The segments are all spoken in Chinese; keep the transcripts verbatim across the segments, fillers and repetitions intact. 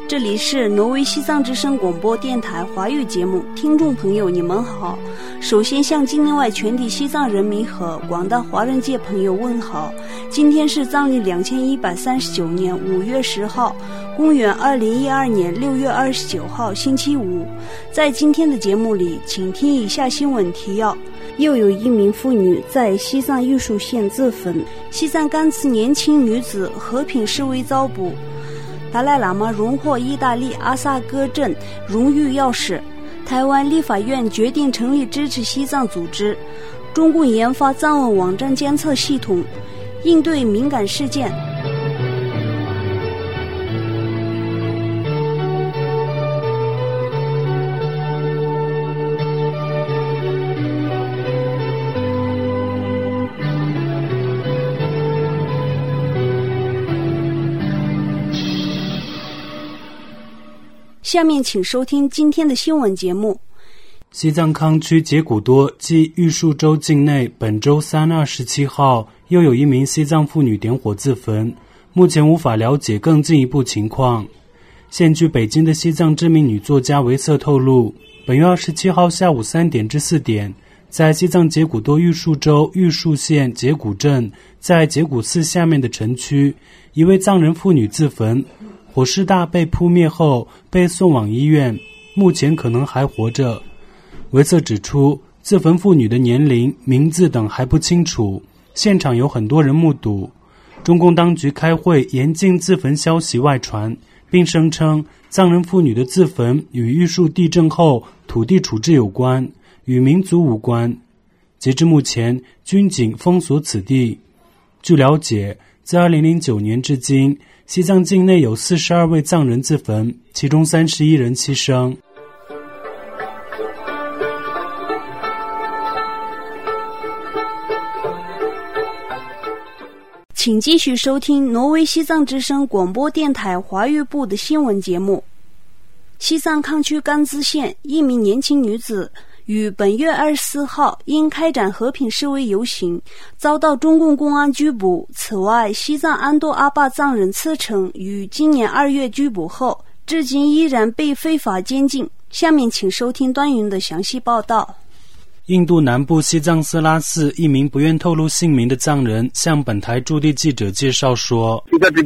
这里是挪威西藏之声广播电台华语节目，听众朋友你们好。首先向境内外全体西藏人民和广大华人界朋友问好。今天是藏历两千一百三十九年五月十号，公元二零一二年六月二十九号星期五。在今天的节目里，请听以下新闻提要。又有一名妇女在西藏玉树县自焚，西藏甘孜年轻女子和平示威遭捕。达赖喇嘛荣获意大利阿萨戈镇荣誉钥匙。台湾立法院决定成立支持西藏组织。中共研发藏文网站监测系统，应对敏感事件。下面请收听今天的新闻节目。 西藏康区杰古多及玉树州境内本周三二十七号又有一名西藏妇女点火自焚，目前无法了解更进一步情况。现居北京的西藏知名女作家维瑟透露，本月二十七号下午三点至四点，在西藏杰古多玉树州玉树县杰古镇，在杰古寺下面的城区，一位藏人妇女自焚，火势大被扑灭后被送往医院，目前可能还活着。维瑟指出，自焚妇女的年龄、名字等还不清楚，现场有很多人目睹。中共当局开会严禁自焚消息外传，并声称藏人妇女的自焚与玉树地震后土地处置有关，与民族无关。截至目前，军警封锁此地。据了解，自二零零九年至今，西藏境内有四十二位藏人自焚，其中三十一人牺牲。 请继续收听挪威西藏之声广播电台华语部的新闻节目。西藏康区甘孜县一名年轻女子于本月二十四号因开展和平示威游行，遭到中共公安拘捕。此外，西藏安多阿坝藏人次成于今年二月拘捕后，至今依然被非法监禁。下面请收听端云的详细报道。 印度南部西藏斯拉寺一名不愿透露姓名的藏人向本台驻地记者介绍说，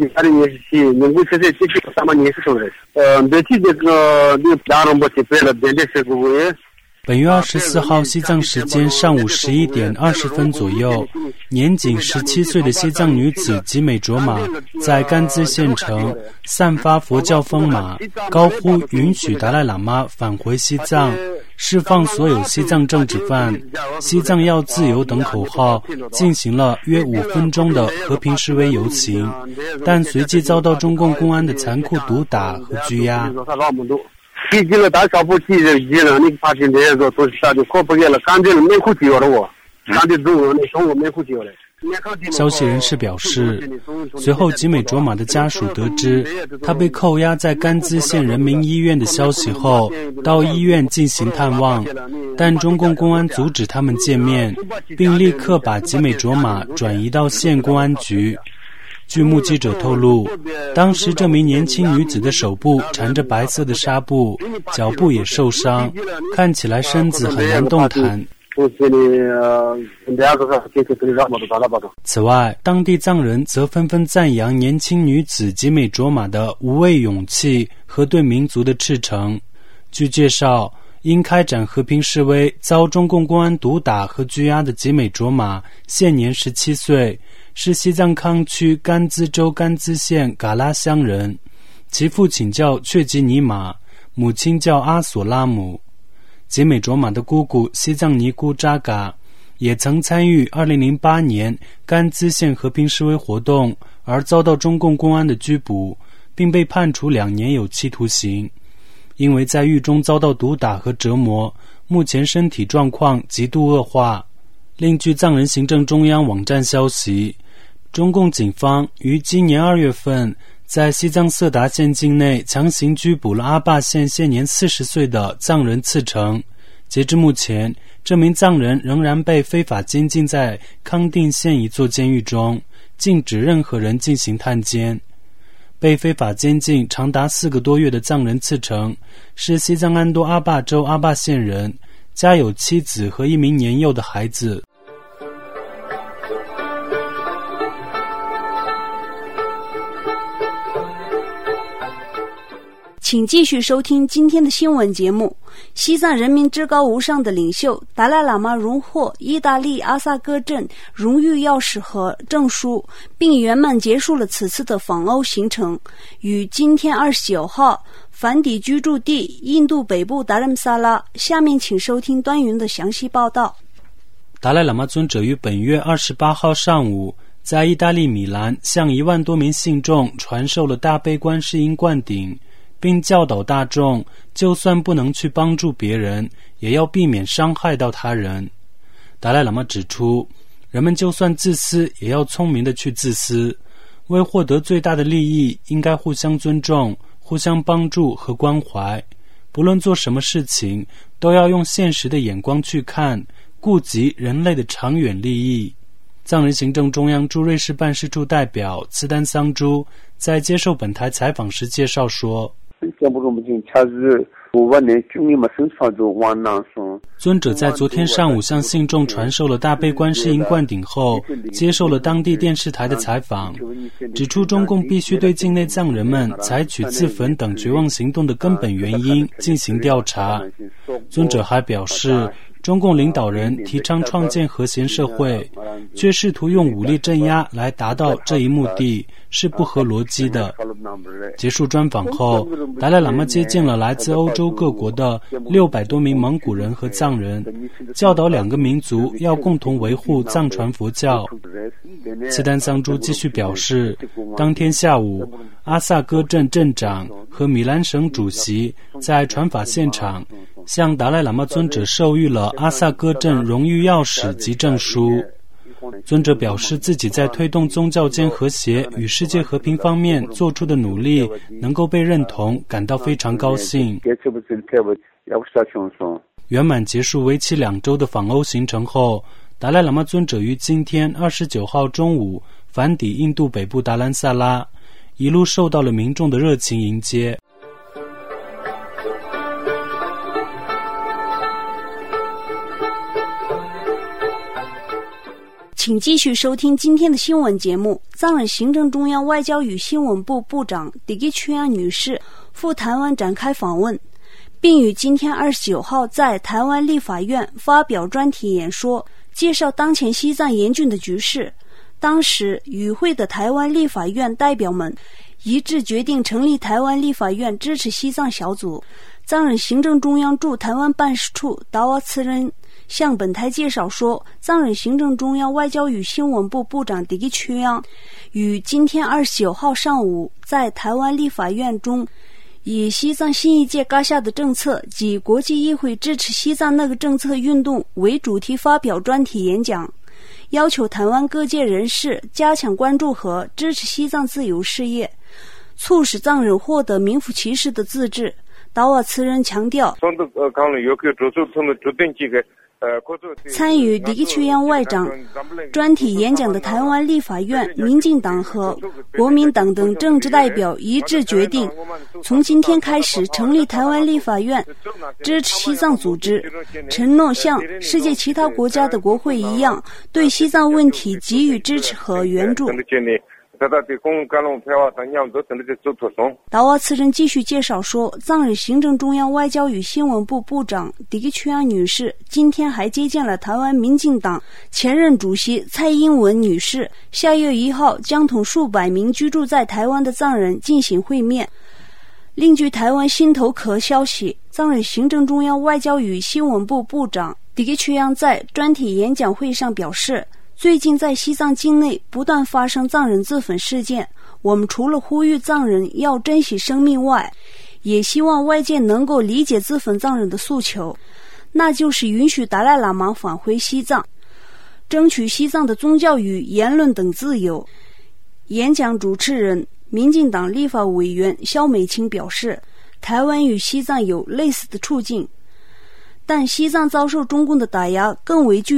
本月二十四号西藏时间上午十一点二十分左右，年仅十七岁的西藏女子吉美卓玛在甘孜县城散发佛教风马，高呼允许达赖喇嘛返回西藏，释放所有西藏政治犯，西藏要自由等口号，进行了约五分钟的和平示威游行，但随即遭到中共公安的残酷毒打和拘押。消息人士表示，随后吉美卓玛的家属得知他被扣押在甘孜县人民医院的消息后，到医院进行探望，但中共公安阻止他们见面，并立刻把吉美卓玛转移到县公安局。据目击者透露，当时这名年轻女子的手部缠着白色的纱布，脚部也受伤，看起来身子很难动弹。此外，当地藏人则纷纷赞扬年轻女子吉美卓玛的无畏勇气和对民族的赤诚。据介绍，因开展和平示威遭中共公安毒打和拘押的吉美卓玛现年十七岁，是西藏康区甘孜州甘孜县嘎拉乡人，其父亲叫却吉尼玛，母亲叫阿索拉姆。吉美卓玛的姑姑西藏尼姑扎嘎也曾参与二零零八年甘孜县和平示威活动，而遭到中共公安的拘捕，并被判处两年有期徒刑。因为在狱中遭到毒打和折磨，目前身体状况极度恶化。另据藏人行政中央网站消息，中共警方于今年二月份在西藏色达县境内强行拘捕了阿坝县现年四十岁的藏人次成。截至目前，这名藏人仍然被非法监禁在康定县一座监狱中，禁止任何人进行探监。 被非法监禁长达四个多月的藏人次成，是西藏安多阿坝州阿坝县人，家有妻子和一名年幼的孩子。 请继续收听今天的新闻节目。西藏人民至高无上的领袖达赖喇嘛荣获意大利阿萨哥镇荣誉钥匙和证书，并圆满结束了此次的访欧行程，于今天二十九号返抵居住地印度北部达兰萨拉。下面请收听端云的详细报道。 达赖喇嘛尊者于本月二十八号上午在意大利米兰向一万多名信众传授了大悲观世音灌顶，并教导大众，就算不能去帮助别人，也要避免伤害到他人。达赖喇嘛指出，人们就算自私，也要聪明地去自私，为获得最大的利益，应该互相尊重，互相帮助和关怀。不论做什么事情，都要用现实的眼光去看，顾及人类的长远利益。藏人行政中央驻瑞士办事处代表次丹桑珠在接受本台采访时介绍说，尊者在昨天上午向信众传授了大悲观世音灌顶后，接受了当地电视台的采访，指出中共必须对境内藏人们采取自焚等绝望行动的根本原因进行调查。尊者还表示，中共领导人提倡创建和谐社会，却试图用武力镇压来达到这一目的，是不合逻辑的。结束专访后，达赖喇嘛接见了来自欧洲各国的六百多名蒙古人和藏人，教导两个民族要共同维护藏传佛教。次丹桑珠继续表示，当天下午，阿萨哥镇镇长和米兰省主席在传法现场向达赖喇嘛尊者授予了阿萨哥镇荣誉钥匙及证书。尊者表示，自己在推动宗教间和谐与世界和平方面做出的努力能够被认同，感到非常高兴。圆满结束为期两周的访欧行程后，达赖喇嘛尊者于今天二十九号中午返抵印度北部达兰萨拉，一路受到了民众的热情迎接。 请继续收听今天的新闻节目。藏人行政中央外交与新闻部部长迪吉曲安女士赴台湾展开访问，并于今天二十九号在台湾立法院发表专题演说，介绍当前西藏严峻的局势。当时与会的台湾立法院代表们一致决定成立台湾立法院支持西藏小组。藏人行政中央驻台湾办事处达瓦次仁向本台介绍说，藏人行政中央外交与新闻部部长迪吉曲央于今天二十九号上午在台湾立法院中以西藏新一届噶下的政策及国际议会支持西藏那个政策运动为主题发表专题演讲，要求台湾各界人士加强关注和支持西藏自由事业，促使藏人获得名副其实的自治。达瓦次仁强调，参与迪吉曲央外长专题演讲的台湾立法院民进党和国民党等政治代表一致决定，从今天开始成立台湾立法院支持西藏组织，承诺像世界其他国家的国会一样，对西藏问题给予支持和援助。达瓦次仁继续介绍说，藏人行政中央外交与新闻部部长迪吉曲安女士今天还接见了台湾民进党前任主席蔡英文女士，下月一号将同数百名居住在台湾的藏人进行会面。另据台湾新头壳消息，藏人行政中央外交与新闻部部长迪吉曲央在专题演讲会上表示，最近在西藏境内不断发生藏人自焚事件，我们除了呼吁藏人要珍惜生命外，也希望外界能够理解自焚藏人的诉求，那就是允许达赖喇嘛返回西藏，争取西藏的宗教与言论等自由。演讲主持人民进党立法委员萧美琴表示，台湾与西藏有类似的处境，但西藏遭受中共的打压更为剧烈，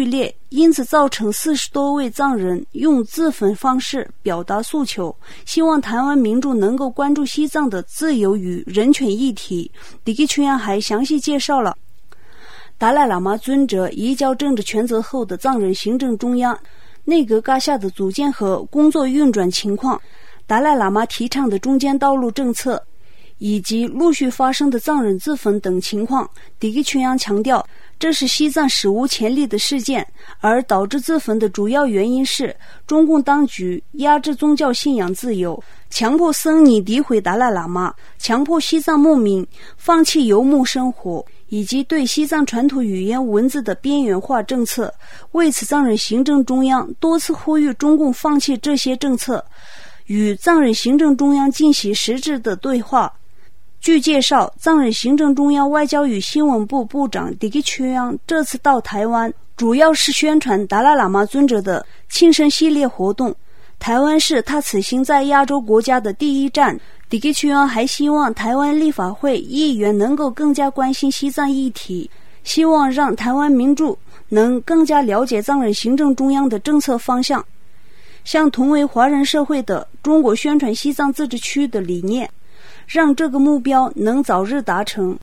因此造成四十多位藏人用自焚方式表达诉求，希望台湾民众能够关注西藏的自由与人权议题。迪基群阳还详细介绍了达赖喇嘛尊者移交政治权责后的藏人行政中央内阁纲下的组建和工作运转情况，达赖喇嘛提倡的中间道路政策，以及陆续发生的藏人自焚等情况。迪基群阳强调，这是西藏史无前例的事件，而导致自焚的主要原因是中共当局压制宗教信仰自由，强迫僧尼诋毁达赖喇嘛，强迫西藏牧民放弃游牧生活，以及对西藏传统语言文字的边缘化政策。为此，藏人行政中央多次呼吁中共放弃这些政策，与藏人行政中央进行实质的对话。据介绍，藏人行政中央外交与新闻部部长迪基群阳这次到台湾，主要是宣传达赖喇嘛尊者的庆生系列活动。台湾是他此行在亚洲国家的第一站。迪基群阳还希望台湾立法会议员能够更加关心西藏议题，希望让台湾民众能更加了解藏人行政中央的政策方向，向同为华人社会的中国宣传西藏自治区的理念，让这个目标能早日达成。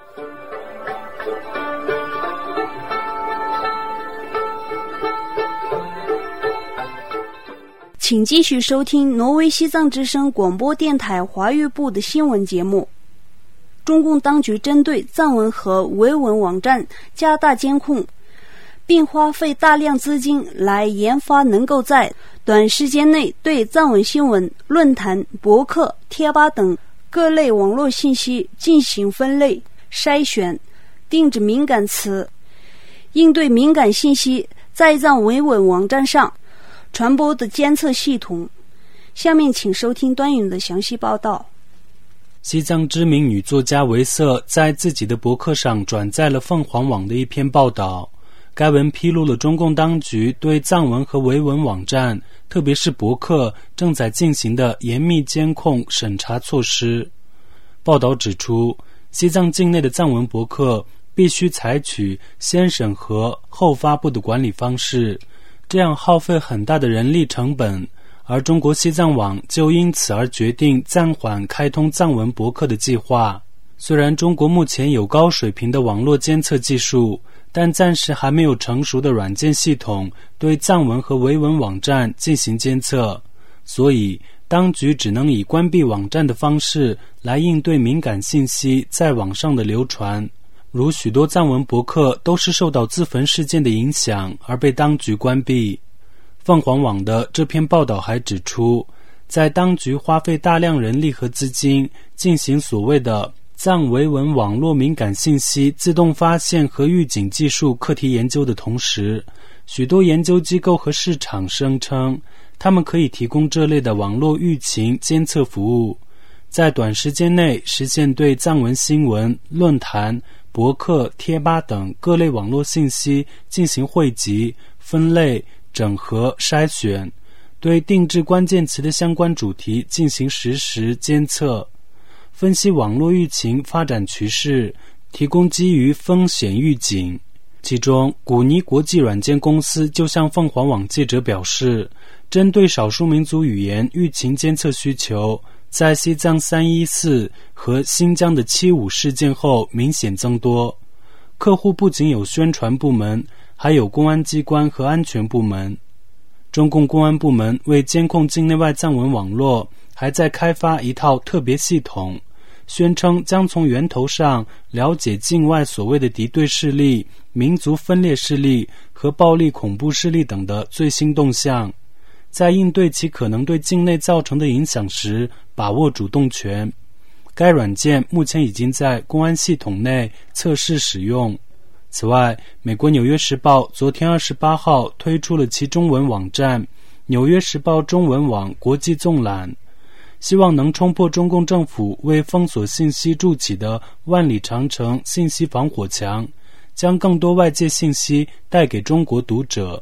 请继续收听挪威西藏之声广播电台华语部的新闻节目。中共当局针对藏文和维文网站加大监控，并花费大量资金来研发能够在短时间内对藏文新闻、论坛、博客、贴吧等各类网络信息进行分类、筛选，定制敏感词，应对敏感信息在藏维文网站上传播的监测系统。下面请收听端云的详细报道。 西藏知名女作家维瑟在自己的博客上转载了凤凰网的一篇报道，该文披露了中共当局对藏文和维文网站，特别是博客正在进行的严密监控审查措施。报道指出，西藏境内的藏文博客必须采取先审核后发布的管理方式，这样耗费很大的人力成本，而中国西藏网就因此而决定暂缓开通藏文博客的计划。虽然中国目前有高水平的网络监测技术，但暂时还没有成熟的软件系统对藏文和维文网站进行监测，所以当局只能以关闭网站的方式来应对敏感信息在网上的流传。如许多藏文博客都是受到自焚事件的影响而被当局关闭。凤凰网的这篇报道还指出，在当局花费大量人力和资金进行所谓的藏维文网络敏感信息自动发现和预警技术课题研究的同时，许多研究机构和市场声称他们可以提供这类的网络舆情监测服务，在短时间内实现对藏文新闻、论坛、博客、贴吧等各类网络信息进行汇集、分类、整合、筛选，对定制关键词的相关主题进行实时监测，分析网络舆情发展趋势，提供基于风险预警。其中，古尼国际软件公司就向凤凰网记者表示，针对少数民族语言舆情监测需求，在西藏三一四和新疆的七五事件后明显增多。客户不仅有宣传部门，还有公安机关和安全部门。中共公安部门为监控境内外藏文网络，还在开发一套特别系统，宣称将从源头上了解境外所谓的敌对势力、民族分裂势力和暴力恐怖势力等的最新动向，在应对其可能对境内造成的影响时把握主动权。该软件目前已经在公安系统内测试使用。此外，美国《纽约时报》昨天二十八号推出了其中文网站《纽约时报中文网国际纵览》，希望能冲破中共政府为封锁信息筑起的万里长城信息防火墙，将更多外界信息带给中国读者。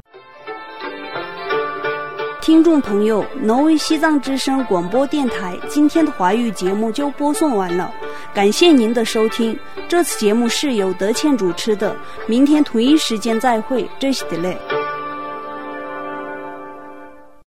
听众朋友，挪威西藏之声广播电台今天的华语节目就播送完了，感谢您的收听。这次节目是由德倩主持的，明天同一时间再会，这是的嘞。